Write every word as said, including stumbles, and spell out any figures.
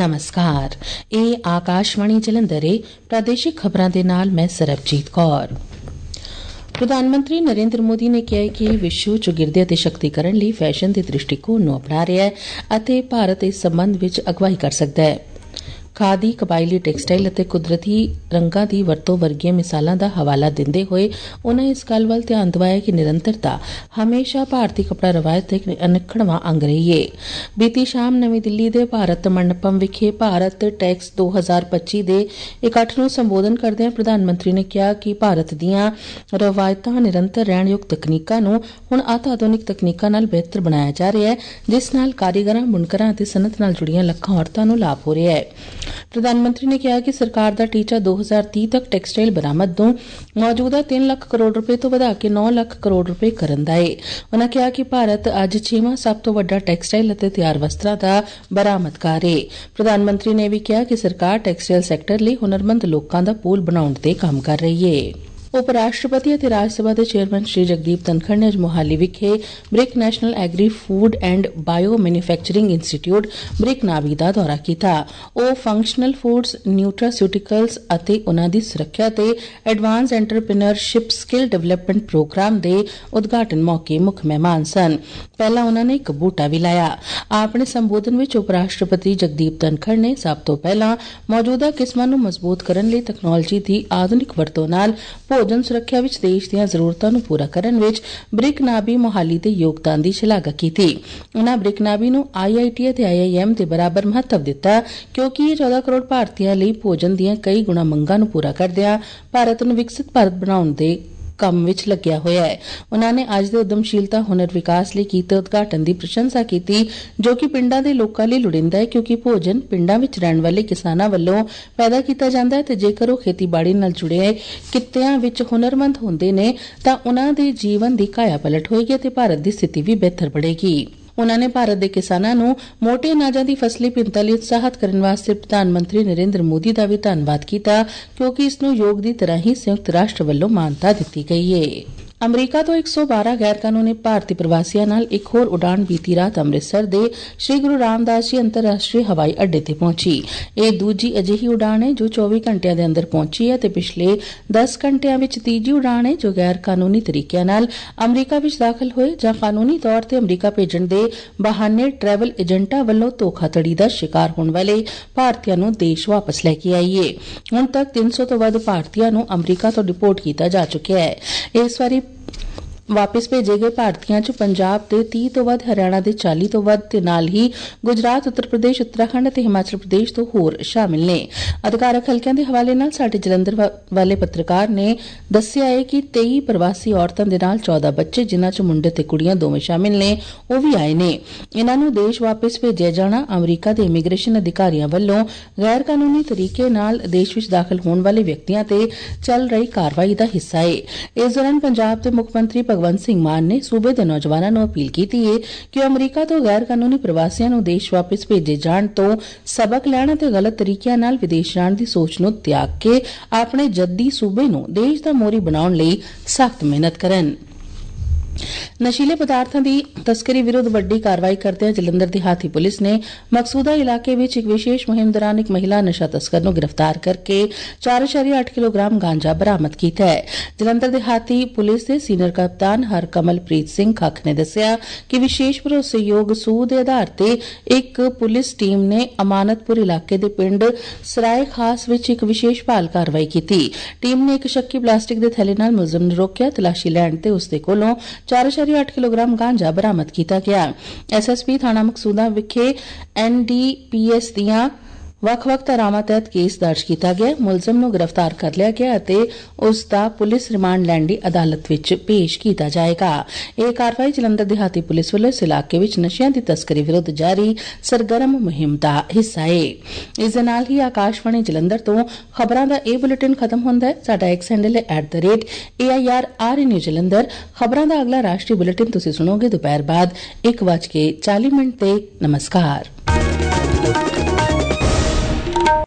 नमस्कार, ਇਹ आकाशवाणी जलंधर है। प्रादेशिक खबरां दे नाल मैं सरबजीत कौर। प्रधानमंत्री नरेंद्र मोदी ने कहा है कि विश्व च गिरदे ਅਤੇ शक्तिकरण ਲਈ फैशन ਦੇ दृष्टिकोण ਨੂੰ ਅਪਣਾ ਰਿਹਾ ਹੈ ਅਤੇ ਭਾਰਤ ਇਸ ਸੰਬੰਧ ਵਿੱਚ ਅਗਵਾਈ ਕਰ ਸਕਦਾ ਹੈ। ਖਾਦੀ, ਕਬਾਇਲੀ ਟੈਕਸਟਾਈਲ ਅਤੇ ਕੁਦਰਤੀ ਰੰਗਾਂ ਦੀ ਵਰਤੋਂ ਵਰਗੀਆਂ ਮਿਸਾਲਾਂ ਦਾ ਹਵਾਲਾ ਦਿੰਦੇ ਹੋਏ ਉਨ੍ਹਾਂ ਇਸ ਗੱਲ ਵੱਲ ਧਿਆਨ ਦਿਵਾਇਆ ਕਿ ਨਿਰੰਤਰਤਾ ਹਮੇਸ਼ਾ ਭਾਰਤੀ ਕੱਪੜਾ ਰਵਾਇਤ ਦਾ ਇੱਕ ਅਨਿੱਖੜਵਾਂ ਅੰਗ ਰਹੀ ਹੈ। ਬੀਤੀ ਸ਼ਾਮ ਨਵੀਂ ਦਿੱਲੀ ਦੇ ਭਾਰਤ ਮੰਡਪਮ ਵਿਖੇ ਭਾਰਤ ਟੈਕਸ ਦੋ ਹਜ਼ਾਰ ਪੱਚੀ ਦੇ ਇਕੱਠ ਨੂੰ ਸੰਬੋਧਨ ਕਰਦਿਆਂ ਪ੍ਰਧਾਨ ਮੰਤਰੀ ਨੇ ਕਿਹਾ ਕਿ ਭਾਰਤ ਦੀਆਂ ਰਵਾਇਤਾਂ ਨਿਰੰਤਰ ਰਹਿਣਯੋਗ ਤਕਨੀਕਾਂ ਨੂੰ ਹੁਣ ਅਤਿ ਆਧੁਨਿਕ ਤਕਨੀਕਾਂ ਨਾਲ ਬਿਹਤਰ ਬਣਾਇਆ ਜਾ ਰਿਹਾ ਹੈ, ਜਿਸ ਨਾਲ ਕਾਰੀਗਰਾਂ, ਬੁਣਕਰਾਂ ਅਤੇ ਸਨਅਤ ਨਾਲ ਜੁੜੀਆਂ ਲੱਖਾਂ ਔਰਤਾਂ ਨੂੰ ਲਾਭ ਹੋ ਰਿਹਾ ਹੈ। ਪ੍ਰਧਾਨ ਮੰਤਰੀ ਨੇ ਕਿਹਾ ਕਿ ਸਰਕਾਰ ਦਾ ਟੀਚਾ ਦੋ ਹਜ਼ਾਰ ਤੀਹ ਤੱਕ ਟੈਕਸਟਾਈਲ ਬਰਾਮਦ ਨੂੰ ਮੌਜੂਦਾ ਤਿੰਨ ਲੱਖ ਕਰੋੜ ਰੁਪਏ ਤੋਂ ਵਧਾ ਕੇ ਨੌ ਲੱਖ ਕਰੋੜ ਰੁਪਏ ਕਰਨ ਦਾ ਹੈ। ਉਨ੍ਹਾਂ ਕਿਹਾ ਕਿ ਭਾਰਤ ਅੱਜ ਛੇਵਾਂ ਸਭ ਤੋਂ ਵੱਡਾ ਟੈਕਸਟਾਈਲ ਅਤੇ ਤਿਆਰ ਵਸਤਰਾਂ ਦਾ ਬਰਾਮਦਕਾਰ ਹੈ। ਪ੍ਰਧਾਨ ਮੰਤਰੀ ਨੇ ਵੀ ਕਿਹਾ ਕਿ ਸਰਕਾਰ ਟੈਕਸਟਾਈਲ ਸੈਕਟਰ ਲਈ ਹੁਨਰਮੰਦ ਲੋਕਾਂ ਦਾ ਪੂਲ ਬਣਾਉਣ ਤੇ ਕੰਮ ਕਰ ਰਹੀ ਹੈ। ਉਪ ਰਾਸ਼ਟਰਪਤੀ ਅਤੇ ਰਾਜ ਸਭਾ ਦੇ ਚੇਅਰਮੈਨ ਸ਼੍ਰੀ ਜਗਦੀਪ ਧਨਖੜ ਨੇ ਅੱਜ ਮੋਹਾਲੀ ਵਿਖੇ BRIC national agri food and bio manufacturing institute BRIC ਨਾਵੀ ਦਾ ਦੌਰਾ ਕੀਤਾ। ਉਹ ਫੰਕਸ਼ਨਲ ਫੂਡਸ, ਨਿਊਟਰਾਸਿਊਟੀਕਲਸ ਅਤੇ ਉਨ੍ਹਾਂ ਦੀ ਸੁਰੱਖਿਆ ਤੇ advance entrepreneurship skill development programme ਦੇ ਉਦਘਾਟਨ ਮੌਕੇ ਮੁੱਖ ਮਹਿਮਾਨ ਸਨ। ਪਹਿਲਾਂ ਉਨ੍ਹਾਂ ਨੇ ਇੱਕ ਬੂਟਾ ਵੀ ਲਾਇਆ। ਆਪਣੇ ਸੰਬੋਧਨ ਵਿੱਚ ਉਪ ਰਾਸ਼ਟਰਪਤੀ ਜਗਦੀਪ ਧਨਖੜ ਨੇ ਸਭ ਤੋਂ ਪਹਿਲਾਂ ਮੌਜੂਦਾ ਕਿਸਮਾਂ ਨੂੰ ਮਜ਼ਬੂਤ ਕਰਨ ਲਈ ਤਕਨਾਲੋਜੀ ਦੀ ਆਧੁਨਿਕ ਵਰਤੋਂ ਨਾਲ ਭੋਜਨ ਸੁਰੱਖਿਆ ਵਿੱਚ ਦੇਸ਼ ਦੀਆਂ ਜ਼ਰੂਰਤਾਂ ਨੂੰ ਪੂਰਾ ਕਰਨ ਵਿੱਚ ਬ੍ਰਿਕ ਨਾਭੀ ਮੋਹਾਲੀ ਦੇ ਯੋਗਦਾਨ ਦੀ ਸ਼ਲਾਘਾ ਕੀਤੀ। ਉਨ੍ਹਾਂ ਬ੍ਰਿਕ ਨਾਭੀ ਨੂੰ ਆਈ ਆਈ ਟੀ ਅਤੇ ਆਈ ਆਈ ਐਮ ਦੇ ਬਰਾਬਰ ਮਹੱਤਵ ਦਿੱਤਾ, ਕਿਉਂਕਿ ਇਹ ਚੌਦਾਂ ਕਰੋੜ ਭਾਰਤੀਆਂ ਲਈ ਭੋਜਨ ਦੀਆਂ ਕਈ ਗੁਣਾ ਮੰਗਾਂ ਨੂੰ ਪੂਰਾ ਕਰਦਿਆਂ ਭਾਰਤ ਨੂੰ ਵਿਕਸਿਤ ਭਾਰਤ ਬਣਾਉਣ ਦੇ ਕੰਮ ਵਿੱਚ ਲੱਗਿਆ ਹੋਇਆ ਹੈ। ਉਨ੍ਹਾਂ ਨੇ ਅੱਜ ਦੇ ਉਦਮਸ਼ੀਲਤਾ ਹੁਨਰ ਵਿਕਾਸ ਲਈ ਕੀਤੇ ਉਦਘਾਟਨ ਦੀ ਪ੍ਰਸ਼ੰਸਾ ਕੀਤੀ, ਜੋ ਕਿ ਪਿੰਡਾਂ ਦੇ ਲੋਕਾਂ ਲਈ ਲੋੜੀਂਦਾ ਹੈ, ਕਿਉਂਕਿ ਭੋਜਨ ਪਿੰਡਾਂ ਵਿੱਚ ਰਹਿਣ ਵਾਲੇ ਕਿਸਾਨਾਂ ਵੱਲੋਂ ਪੈਦਾ ਕੀਤਾ ਜਾਂਦਾ ਹੈ ਤੇ ਜੇਕਰ ਉਹ ਖੇਤੀਬਾੜੀ ਨਾਲ ਜੁੜੇ ਕਿੱਤਿਆਂ ਵਿੱਚ ਹੁਨਰਮੰਦ ਹੁੰਦੇ ਨੇ ਤਾਂ ਉਨ੍ਹਾਂ ਦੇ ਜੀਵਨ ਦੀ ਕਾਇਆ ਪਲਟ ਹੋਏਗੀ ਅਤੇ ਭਾਰਤ ਦੀ ਸਥਿਤੀ ਵੀ ਬਿਹਤਰ ਬਣੇਗੀ। ਉਨ੍ਹਾਂ ਨੇ ਭਾਰਤ ਦੇ ਕਿਸਾਨਾਂ ਨੂੰ ਮੋਟੇ ਅਨਾਜਾਂ ਦੀ ਫਸਲੀ ਭਿੰਨਤਾ ਲਈ ਉਤਸ਼ਾਹਿਤ ਕਰਨ ਵਾਸਤੇ ਪ੍ਰਧਾਨ ਮੰਤਰੀ ਨਰਿੰਦਰ ਮੋਦੀ ਦਾ ਵੀ ਧੰਨਵਾਦ ਕੀਤਾ, ਕਿਉਂਕਿ ਇਸ ਨੂੰ ਯੋਗ ਦੀ ਤਰ੍ਹਾਂ ਹੀ ਸੰਯੁਕਤ ਰਾਸ਼ਟਰ ਵੱਲੋਂ ਮਾਨਤਾ ਦਿੱਤੀ ਗਈ ਹੈ। ਅਮਰੀਕਾ ਤੋਂ ਇੱਕ ਸੌ ਬਾਰਾਂ ਗੈਰ ਕਾਨੂੰਨੀ ਭਾਰਤੀ ਪ੍ਰਵਾਸੀਆਂ ਨਾਲ ਇੱਕ ਹੋਰ ਉਡਾਣ ਬੀਤੀ ਰਾਤ ਅੰਮ੍ਰਿਤਸਰ ਦੇ ਸ੍ਰੀ ਗੁਰੂ ਰਾਮਦਾਸ ਜੀ ਅੰਤਰਰਾਸ਼ਟਰੀ ਹਵਾਈ ਅੱਡੇ ਤੇ ਪਹੁੰਚੀ। ਇਹ ਦੂਜੀ ਅਜਿਹੀ ਉਡਾਣ ਹੈ ਜੋ ਚੌਵੀ ਘੰਟਿਆਂ ਦੇ ਅੰਦਰ ਪਹੁੰਚੀ ਹੈ ਤੇ ਪਿਛਲੇ ਦਸ ਘੰਟਿਆਂ ਵਿੱਚ ਤੀਜੀ ਉਡਾਣ ਹੈ ਜੋ ਗੈਰ ਕਾਨੂੰਨੀ ਤਰੀਕਿਆਂ ਨਾਲ ਅਮਰੀਕਾ ਵਿੱਚ ਦਾਖਲ ਹੋਏ ਜਾਂ ਕਾਨੂੰਨੀ ਤੌਰ ਤੇ ਅਮਰੀਕਾ ਭੇਜਣ ਦੇ ਬਹਾਨੇ ਟਰੈਵਲ ਏਜੰਟਾਂ ਵੱਲੋਂ ਧੋਖਾਧੜੀ ਦਾ ਸ਼ਿਕਾਰ ਹੋਣ ਵਾਲੇ ਭਾਰਤੀਆਂ ਨੂੰ ਦੇਸ਼ ਵਾਪਸ ਲੈ ਕੇ ਆਈ ਹੈ। ਹੁਣ ਤੱਕ ਤਿੰਨ ਸੌ ਤੋਂ ਵੱਧ ਭਾਰਤੀਆਂ ਨੂੰ ਅਮਰੀਕਾ ਤੋਂ ਡਿਪੋਰਟ ਕੀਤਾ ਜਾ ਚੁੱਕਿਆ ਹੈ। ਇਸ ਵਾਰੀ ਵਾਪਸ ਭੇਜੇ ਗਏ ਭਾਰਤੀਆਂ ਚ ਪੰਜਾਬ ਦੇ ਤੀਹ ਤੋਂ ਵੱਧ, ਹਰਿਆਣਾ ਦੇ ਚਾਲੀ ਤੋਂ ਵੱਧ ਤੇ ਨਾਲ ਹੀ ਗੁਜਰਾਤ, ਉੱਤਰ ਪ੍ਰਦੇਸ਼, ਉੱਤਰਾਖੰਡ ਅਤੇ ਹਿਮਾਚਲ ਪ੍ਰਦੇਸ਼ ਤੋਂ ਹੋਰ ਸ਼ਾਮਿਲ ਨੇ। ਅਧਿਕਾਰਕ ਹਲਕਿਆਂ ਦੇ ਹਵਾਲੇ ਨਾਲ ਸਾਡੇ ਜਲੰਧਰ ਵਾਲੇ ਪੱਤਰਕਾਰ ਨੇ ਦੱਸਿਆ ਹੈ ਕਿ ਤੇਈ ਪ੍ਰਵਾਸੀ ਔਰਤਾਂ ਦੇ ਨਾਲ ਚੌਦਾਂ ਬੱਚੇ, ਜਿਨ੍ਹਾਂ ਚ ਮੁੰਡੇ ਤੇ ਕੁੜੀਆਂ ਦੋਵੇਂ ਸ਼ਾਮਿਲ ਨੇ, ਉਹ ਵੀ ਆਏ ਨੇ। ਇਨ੍ਹਾਂ ਨੂੰ ਦੇਸ਼ ਵਾਪਸ ਭੇਜਿਆ ਜਾਣਾ ਅਮਰੀਕਾ ਦੇ ਇਮੀਗ੍ਰੇਸ਼ਨ ਅਧਿਕਾਰੀਆਂ ਵੱਲੋਂ ਗੈਰ ਕਾਨੂੰਨੀ ਤਰੀਕੇ ਨਾਲ ਦੇਸ਼ ਵਿੱਚ ਦਾਖਲ ਹੋਣ ਵਾਲੇ ਵਿਅਕਤੀਆਂ ਤੇ ਚੱਲ ਰਹੀ ਕਾਰਵਾਈ ਦਾ ਹਿੱਸਾ ਹੈ। ਇਸ ਦੌਰਾਨ ਪੰਜਾਬ ਦੇ ਮੁੱਖ ਮੰਤਰੀ ਭਗਵੰਤ ਸਿੰਘ ਮਾਨ ਨੇ ਸੂਬੇ ਦੇ ਨੌਜਵਾਨਾਂ ਨੂੰ ਅਪੀਲ ਕੀਤੀ ਹੈ ਕਿ ਉਹ ਅਮਰੀਕਾ ਤੋਂ ਗੈਰ ਕਾਨੂੰਨੀ ਪ੍ਰਵਾਸੀਆਂ ਨੂੰ ਦੇਸ਼ ਵਾਪਸ ਭੇਜੇ ਜਾਣ ਤੋਂ ਸਬਕ ਲੈਣ ਅਤੇ ਗਲਤ ਤਰੀਕਿਆਂ ਨਾਲ ਵਿਦੇਸ਼ ਜਾਣ ਦੀ ਸੋਚ ਨੂੰ ਤਿਆਗ ਕੇ ਆਪਣੇ ਜੱਦੀ ਸੂਬੇ ਨੂੰ ਦੇਸ਼ ਦਾ ਮੋਹਰੀ ਬਣਾਉਣ ਲਈ ਸਖਤ ਮਿਹਨਤ ਕਰਨ। ਨਸ਼ੀਲੇ ਪਦਾਰਥਾਂ ਦੀ ਤਸਕਰੀ ਵਿਰੁੱਧ ਵੱਡੀ ਕਾਰਵਾਈ ਕਰਦਿਆਂ ਜਲੰਧਰ ਦਿਹਾਤੀ ਪੁਲਿਸ ਨੇ ਮਕਸੂਦਾ ਇਲਾਕੇ ਵਿੱਚ ਇੱਕ ਵਿਸ਼ੇਸ਼ ਮੁਹਿੰਮ ਦੌਰਾਨ ਇੱਕ ਮਹਿਲਾ ਨਸ਼ਾ ਤਸਕਰ ਨੂੰ ਗ੍ਰਿਫਤਾਰ ਕਰਕੇ ਚਾਰ ਦਸ਼ਮਲਵ ਅੱਠ ਕਿਲੋਗ੍ਰਾਮ ਗਾਂਜਾ ਬਰਾਮਦ ਕੀਤਾ ਹੈ। ਜਲੰਧਰ ਦਿਹਾਤੀ ਪੁਲਿਸ ਦੇ ਸੀਨੀਅਰ ਕਪਤਾਨ ਹਰਕਮਲਪ੍ਰੀਤ ਸਿੰਘ ਖੱਖ ਨੇ ਦੱਸਿਆ ਕਿ ਵਿਸ਼ੇਸ਼ ਭਰੋਸੇਯੋਗ ਸੂਹ ਦੇ ਆਧਾਰ ਤੇ ਇੱਕ ਪੁਲਿਸ ਟੀਮ ਨੇ ਅਮਾਨਤਪੁਰ ਇਲਾਕੇ ਦੇ ਪਿੰਡ ਸਰਾਏ ਖਾਸ ਵਿੱਚ ਇੱਕ ਵਿਸ਼ੇਸ਼ ਭਾਲ ਕਾਰਵਾਈ ਕੀਤੀ। ਟੀਮ ਨੇ ਇੱਕ ਸ਼ੱਕੀ ਪਲਾਸਟਿਕ ਦੇ ਥੈਲੇ ਨਾਲ ਮੁਲਜ਼ਮ ਨੂੰ ਰੋਕਿਆ। ਤਲਾਸ਼ੀ ਲੈਣ ਤੇ ਉਸ ਦੇ ਕੋਲੋਂ ਚਾਰ ਦਸ਼ਮਲਵ ਅੱਠ ਕਿਲੋਗ੍ਰਾਮ ਗਾਂਜਾ ਬਰਾਮਦ ਕੀਤਾ ਗਿਆ। ਐਸ ਐਸ ਪੀ ਥਾਣਾ ਮਕਸੂਦਾ ਵਿਖੇ ਐਨ ਡੀ ਪੀ ਐਸ ਦੀਆਂ ਵੱਖ-ਵੱਖ ਧਾਰਾਵਾਂ ਤਹਿਤ ਕੇਸ ਦਰਜ ਕੀਤਾ ਗਿਆ। ਮੁਲਜ਼ਮ ਨੂੰ ਗ੍ਰਿਫਤਾਰ ਕਰ ਲਿਆ ਗਿਆ ਅਤੇ ਉਸ ਦਾ ਪੁਲਿਸ ਰਿਮਾਂਡ ਲੈਣ ਲਈ ਅਦਾਲਤ ਵਿੱਚ ਪੇਸ਼ ਕੀਤਾ ਜਾਏਗਾ। ਇਹ ਕਾਰਵਾਈ ਜਲੰਧਰ ਦਿਹਾਤੀ ਪੁਲਿਸ ਵੱਲੋਂ ਇਸ ਇਲਾਕੇ ਵਿੱਚ ਨਸ਼ਿਆਂ ਦੀ ਤਸਕਰੀ ਵਿਰੁੱਧ ਜਾਰੀ ਸਰਗਰਮ ਮੁਹਿੰਮ ਦਾ ਹਿੱਸਾ ਹੈ। ਇਸ ਦੇ ਨਾਲ ਹੀ ਆਕਾਸ਼ਵਾਣੀ ਜਲੰਧਰ ਤੋਂ ਖਬਰਾਂ ਦਾ ਇਹ ਬੁਲੇਟਿਨ ਖਤਮ ਹੁੰਦਾ ਹੈ। ਸਾਡਾ ਐਕਸ ਹੈਂਡਲ ਹੈ at the rate A I R R new Jalandhar. ਖਬਰਾਂ ਦਾ ਅਗਲਾ ਰਾਸ਼ਟਰੀ ਬੁਲੇਟਿਨ ਤੁਸੀਂ ਸੁਣੋਗੇ ਦੁਪਹਿਰ ਬਾਅਦ ਇੱਕ ਵੱਜ ਕੇ ਚਾਲੀ ਮਿੰਟ ਤੇ। ਨਮਸਕਾਰ।